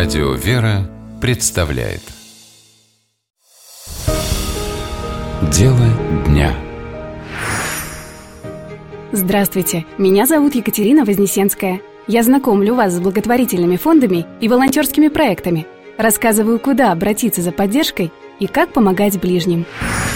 Радио «Вера» представляет Дело дня. Здравствуйте, меня зовут Екатерина Вознесенская. Я знакомлю вас с благотворительными фондами и волонтерскими проектами. Рассказываю, куда обратиться за поддержкой и как помогать ближним.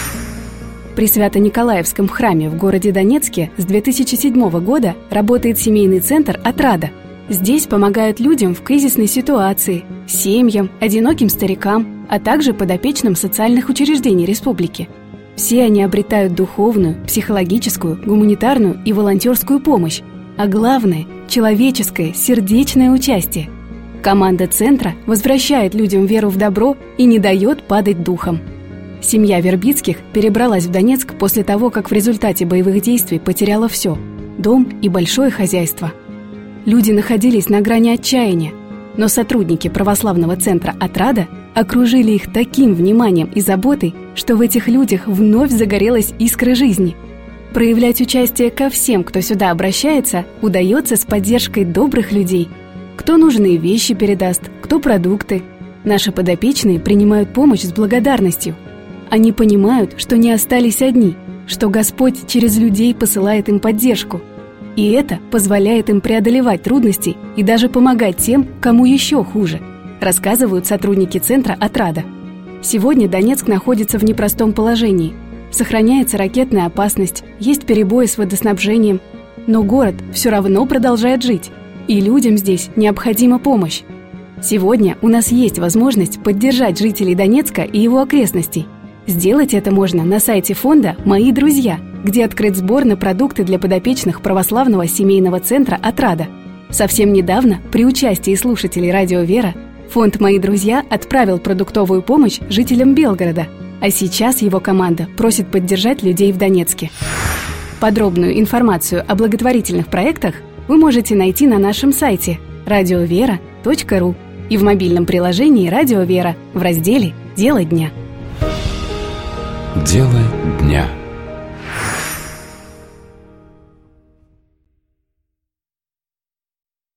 При Свято-Николаевском храме в городе Донецке с 2007 года работает семейный центр «Отрада». Здесь помогают людям в кризисной ситуации, семьям, одиноким старикам, а также подопечным социальных учреждений республики. Все они обретают духовную, психологическую, гуманитарную и волонтерскую помощь, а главное – человеческое, сердечное участие. Команда центра возвращает людям веру в добро и не дает падать духом. Семья Вербицких перебралась в Донецк после того, как в результате боевых действий потеряла все – дом и большое хозяйство. Люди находились на грани отчаяния, но сотрудники православного центра «Отрада» окружили их таким вниманием и заботой, что в этих людях вновь загорелась искра жизни. Проявлять участие ко всем, кто сюда обращается, удается с поддержкой добрых людей. Кто нужные вещи передаст, кто продукты. Наши подопечные принимают помощь с благодарностью. Они понимают, что не остались одни, что Господь через людей посылает им поддержку. И это позволяет им преодолевать трудности и даже помогать тем, кому еще хуже, рассказывают сотрудники центра «Отрада». Сегодня Донецк находится в непростом положении. Сохраняется ракетная опасность, есть перебои с водоснабжением, но город все равно продолжает жить, и людям здесь необходима помощь. Сегодня у нас есть возможность поддержать жителей Донецка и его окрестностей. Сделать это можно на сайте фонда «Мои друзья», где открыт сбор на продукты для подопечных православного семейного центра «Отрада». Совсем недавно, при участии слушателей «Радио Вера», фонд «Мои друзья» отправил продуктовую помощь жителям Белгорода, а сейчас его команда просит поддержать людей в Донецке. Подробную информацию о благотворительных проектах вы можете найти на нашем сайте radiovera.ru и в мобильном приложении «Радио Вера» в разделе «Дело дня». Дело дня.